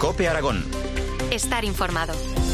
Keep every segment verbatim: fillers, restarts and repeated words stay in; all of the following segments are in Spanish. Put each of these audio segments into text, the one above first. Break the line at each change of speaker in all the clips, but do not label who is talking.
COPE Aragón.
Estar informado.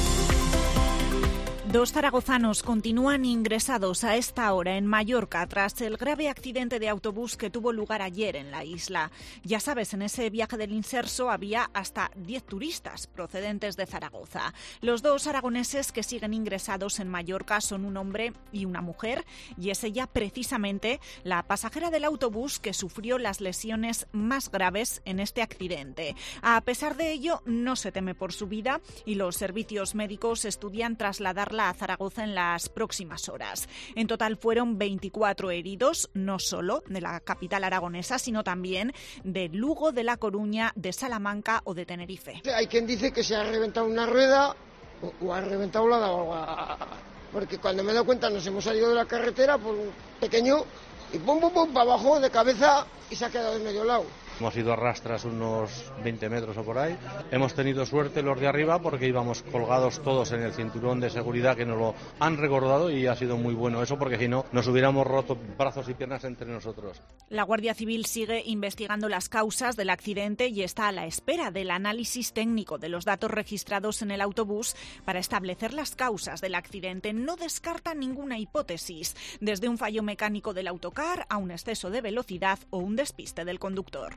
Dos zaragozanos continúan ingresados a esta hora en Mallorca tras el grave accidente de autobús que tuvo lugar ayer en la isla. Ya sabes, en ese viaje del Inserso había hasta diez turistas procedentes de Zaragoza. Los dos aragoneses que siguen ingresados en Mallorca son un hombre y una mujer, y es ella precisamente la pasajera del autobús que sufrió las lesiones más graves en este accidente. A pesar de ello, no se teme por su vida y los servicios médicos estudian trasladarla a Zaragoza en las próximas horas. En total fueron veinticuatro heridos, no solo de la capital aragonesa, sino también de Lugo, de La Coruña, de Salamanca o de Tenerife.
Hay quien dice que se ha reventado una rueda o, o ha reventado la agua, porque cuando me he dado cuenta nos hemos salido de la carretera por un pequeño y pum pum pum para abajo de cabeza y se ha quedado en medio lado.
Hemos ido a rastras unos veinte metros o por ahí. Hemos tenido suerte los de arriba porque íbamos colgados todos en el cinturón de seguridad que nos lo han recordado y ha sido muy bueno eso porque si no nos hubiéramos roto brazos y piernas entre nosotros.
La Guardia Civil sigue investigando las causas del accidente y está a la espera del análisis técnico de los datos registrados en el autobús para establecer las causas del accidente. No descarta ninguna hipótesis, desde un fallo mecánico del autocar a un exceso de velocidad o un despiste del conductor.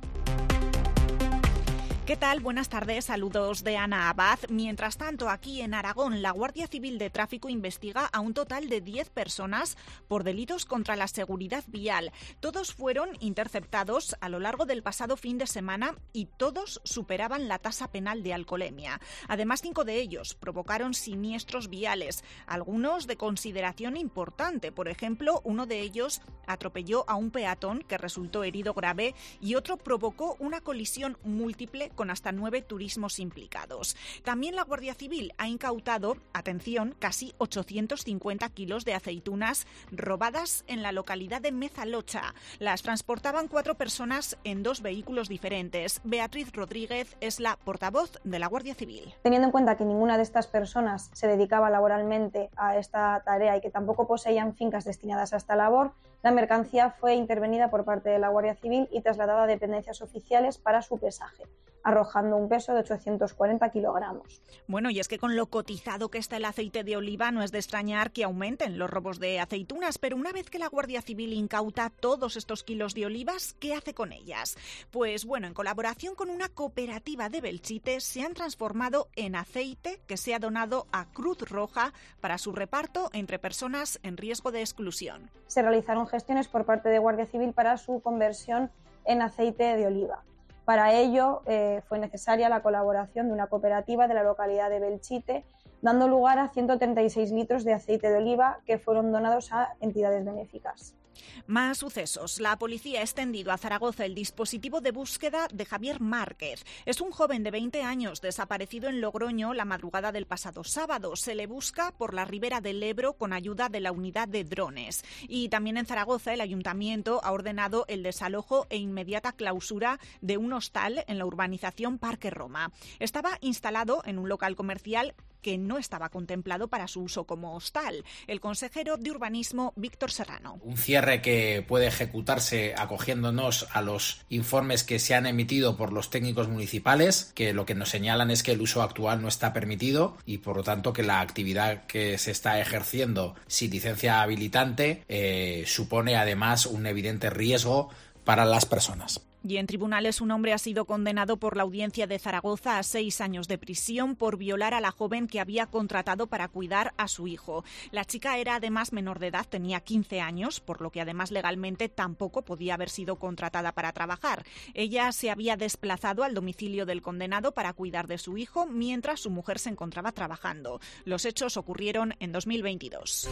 ¿Qué tal? Buenas tardes, saludos de Ana Abad. Mientras tanto, aquí en Aragón, la Guardia Civil de Tráfico investiga a un total de diez personas por delitos contra la seguridad vial. Todos fueron interceptados a lo largo del pasado fin de semana y todos superaban la tasa penal de alcoholemia. Además, cinco de ellos provocaron siniestros viales, algunos de consideración importante. Por ejemplo, uno de ellos atropelló a un peatón que resultó herido grave y otro provocó una colisión múltiple con hasta nueve turismos implicados. También la Guardia Civil ha incautado, atención, casi ochocientos cincuenta kilos de aceitunas robadas en la localidad de Mezalocha. Las transportaban cuatro personas en dos vehículos diferentes. Beatriz Rodríguez es la portavoz de la Guardia Civil.
Teniendo en cuenta que ninguna de estas personas se dedicaba laboralmente a esta tarea y que tampoco poseían fincas destinadas a esta labor, la mercancía fue intervenida por parte de la Guardia Civil y trasladada a dependencias oficiales para su pesaje, arrojando un peso de ochocientos cuarenta kilogramos.
Bueno, y es que con lo cotizado que está el aceite de oliva no es de extrañar que aumenten los robos de aceitunas, pero una vez que la Guardia Civil incauta todos estos kilos de olivas, ¿qué hace con ellas? Pues bueno, en colaboración con una cooperativa de Belchite se han transformado en aceite que se ha donado a Cruz Roja para su reparto entre personas en riesgo de exclusión.
Se realizaron gestiones por parte de Guardia Civil para su conversión en aceite de oliva. Para ello eh, fue necesaria la colaboración de una cooperativa de la localidad de Belchite, dando lugar a ciento treinta y seis litros de aceite de oliva que fueron donados a entidades benéficas.
Más sucesos. La policía ha extendido a Zaragoza el dispositivo de búsqueda de Javier Márquez. Es un joven de veinte años desaparecido en Logroño la madrugada del pasado sábado. Se le busca por la ribera del Ebro con ayuda de la unidad de drones. Y también en Zaragoza el ayuntamiento ha ordenado el desalojo e inmediata clausura de un hostal en la urbanización Parque Roma. Estaba instalado en un local comercial que no estaba contemplado para su uso como hostal. El consejero de Urbanismo, Víctor Serrano.
Un cierre que puede ejecutarse acogiéndonos a los informes que se han emitido por los técnicos municipales, que lo que nos señalan es que el uso actual no está permitido y por lo tanto que la actividad que se está ejerciendo sin licencia habilitante eh, supone además un evidente riesgo para las personas.
Y en tribunales un hombre ha sido condenado por la Audiencia de Zaragoza a seis años de prisión por violar a la joven que había contratado para cuidar a su hijo. La chica era además menor de edad, tenía quince años, por lo que además legalmente tampoco podía haber sido contratada para trabajar. Ella se había desplazado al domicilio del condenado para cuidar de su hijo mientras su mujer se encontraba trabajando. Los hechos ocurrieron en dos mil veintidós.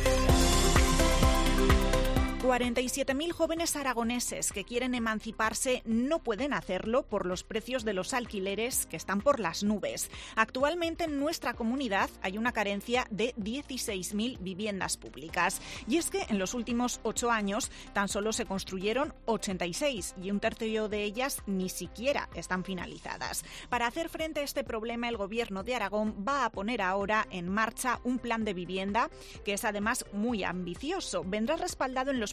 cuarenta y siete mil jóvenes aragoneses que quieren emanciparse no pueden hacerlo por los precios de los alquileres que están por las nubes. Actualmente en nuestra comunidad hay una carencia de dieciséis mil viviendas públicas. Y es que en los últimos ocho años tan solo se construyeron ochenta y seis y un tercio de ellas ni siquiera están finalizadas. Para hacer frente a este problema, el Gobierno de Aragón va a poner ahora en marcha un plan de vivienda que es además muy ambicioso. Vendrá respaldado en los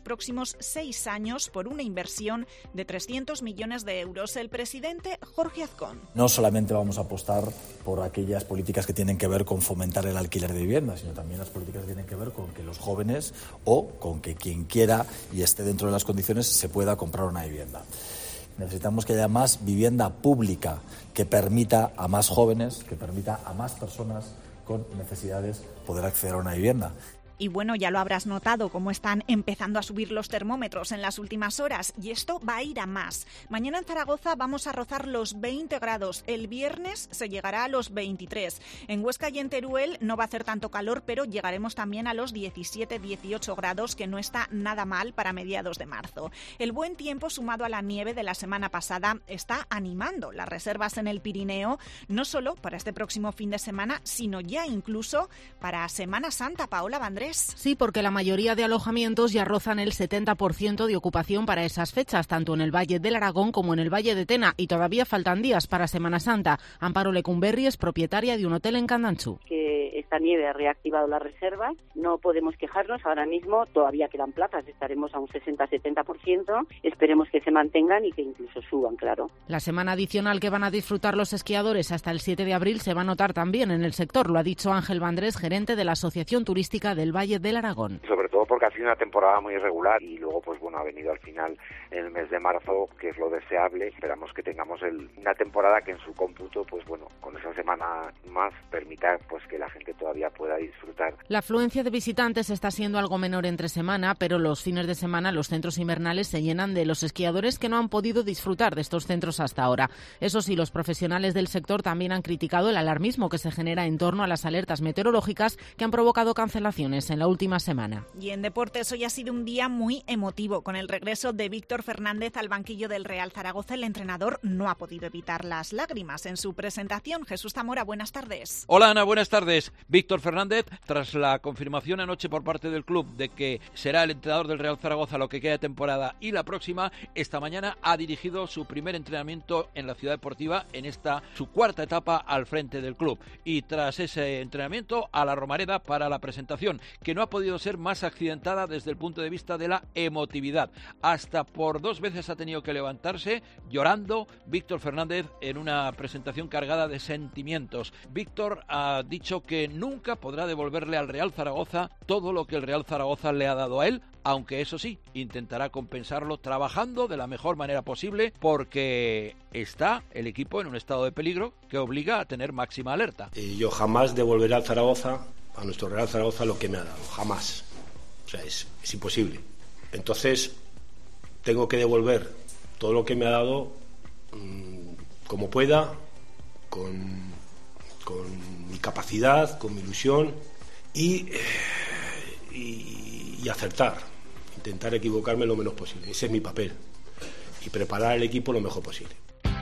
los próximos seis años por una inversión de trescientos millones de euros. El presidente Jorge Azcón.
No solamente vamos a apostar por aquellas políticas que tienen que ver con fomentar el alquiler de vivienda, sino también las políticas que tienen que ver con que los jóvenes o con que quien quiera y esté dentro de las condiciones se pueda comprar una vivienda. Necesitamos que haya más vivienda pública que permita a más jóvenes, que permita a más personas con necesidades poder acceder a una vivienda.
Y bueno, ya lo habrás notado cómo están empezando a subir los termómetros en las últimas horas y esto va a ir a más. Mañana en Zaragoza vamos a rozar los veinte grados, el viernes se llegará a los veintitrés. En Huesca y en Teruel no va a hacer tanto calor, pero llegaremos también a los diecisiete dieciocho grados, que no está nada mal para mediados de marzo. El buen tiempo sumado a la nieve de la semana pasada está animando las reservas en el Pirineo, no solo para este próximo fin de semana, sino ya incluso para Semana Santa. Paola Vandrés.
Sí, porque la mayoría de alojamientos ya rozan el setenta por ciento de ocupación para esas fechas, tanto en el Valle del Aragón como en el Valle de Tena, y todavía faltan días para Semana Santa. Amparo Lecumberri es propietaria de un hotel en Candanchú.
Que esta nieve ha reactivado las reservas, no podemos quejarnos, ahora mismo todavía quedan plazas, estaremos a un sesenta a setenta por ciento, esperemos que se mantengan y que incluso suban, claro.
La semana adicional que van a disfrutar los esquiadores hasta el siete de abril se va a notar también en el sector, lo ha dicho Ángel Vandrés, gerente de la Asociación Turística del Valle del Aragón.
Sobre todo porque ha sido una temporada muy irregular y luego pues bueno ha venido al final en el mes de marzo, que es lo deseable. Esperamos que tengamos el, una temporada que en su cómputo pues bueno con esa semana más permita pues que la gente todavía pueda disfrutar.
La afluencia de visitantes está siendo algo menor entre semana, pero los fines de semana los centros invernales se llenan de los esquiadores que no han podido disfrutar de estos centros hasta ahora. Eso sí, los profesionales del sector también han criticado el alarmismo que se genera en torno a las alertas meteorológicas que han provocado cancelaciones en la última semana.
Y en deportes hoy ha sido un día muy emotivo. Con el regreso de Víctor Fernández al banquillo del Real Zaragoza, el entrenador no ha podido evitar las lágrimas en su presentación. Jesús Zamora, buenas tardes.
Hola Ana, buenas tardes. Víctor Fernández, tras la confirmación anoche por parte del club de que será el entrenador del Real Zaragoza lo que queda de temporada y la próxima, esta mañana ha dirigido su primer entrenamiento en la Ciudad Deportiva en esta su cuarta etapa al frente del club. Y tras ese entrenamiento a la Romareda para la presentación, que no ha podido ser más accidentada desde el punto de vista de la emotividad. Hasta por dos veces ha tenido que levantarse llorando Víctor Fernández en una presentación cargada de sentimientos. Víctor ha dicho que nunca podrá devolverle al Real Zaragoza todo lo que el Real Zaragoza le ha dado a él, aunque eso sí, intentará compensarlo trabajando de la mejor manera posible, porque está el equipo en un estado de peligro que obliga a tener máxima alerta.
Y yo jamás devolveré al Zaragoza, a nuestro Real Zaragoza, lo que me ha dado, jamás. O sea, es, es imposible. Entonces, tengo que devolver todo lo que me ha dado mmm, como pueda, con, con mi capacidad, con mi ilusión y, y, y acertar, intentar equivocarme lo menos posible. Ese es mi papel y preparar al equipo lo mejor posible.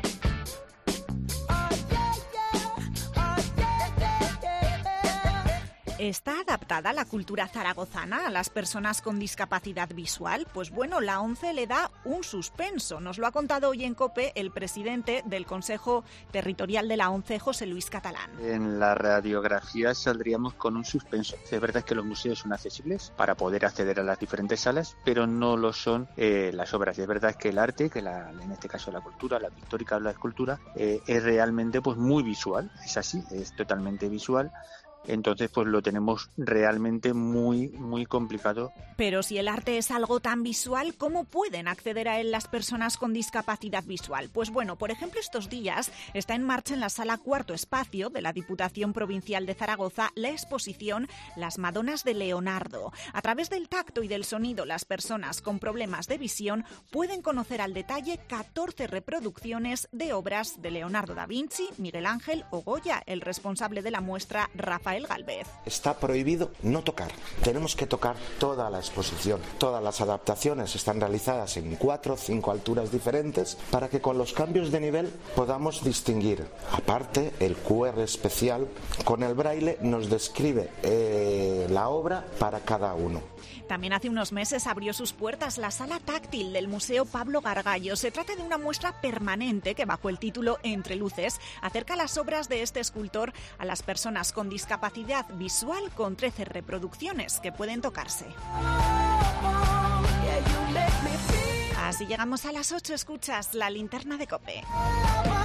¿Está adaptada la cultura zaragozana a las personas con discapacidad visual? Pues bueno, la ONCE le da un suspenso. Nos lo ha contado hoy en COPE el presidente del Consejo Territorial de la ONCE, José Luis Catalán.
En la radiografía saldríamos con un suspenso. Es verdad que los museos son accesibles para poder acceder a las diferentes salas, pero no lo son eh, las obras. Es verdad que el arte, que la, en este caso la cultura, la pictórica, la escultura, eh, es realmente pues muy visual. Es así, es totalmente visual. Entonces, pues lo tenemos realmente muy, muy complicado.
Pero si el arte es algo tan visual, ¿cómo pueden acceder a él las personas con discapacidad visual? Pues bueno, por ejemplo, estos días está en marcha en la Sala Cuarto Espacio de la Diputación Provincial de Zaragoza la exposición Las Madonas de Leonardo. A través del tacto y del sonido, las personas con problemas de visión pueden conocer al detalle catorce reproducciones de obras de Leonardo da Vinci, Miguel Ángel o Goya, el responsable de la muestra, Rafael Galvez.
Está prohibido no tocar. Tenemos que tocar toda la exposición. Todas las adaptaciones están realizadas en cuatro o cinco alturas diferentes para que con los cambios de nivel podamos distinguir. Aparte, el Q R especial con el braille nos describe eh, la obra para cada uno.
También hace unos meses abrió sus puertas la sala táctil del Museo Pablo Gargallo. Se trata de una muestra permanente que, bajo el título Entre Luces, acerca las obras de este escultor a las personas con discapacidad visual, con trece reproducciones que pueden tocarse. Así llegamos a las ocho, escuchas la linterna de COPE.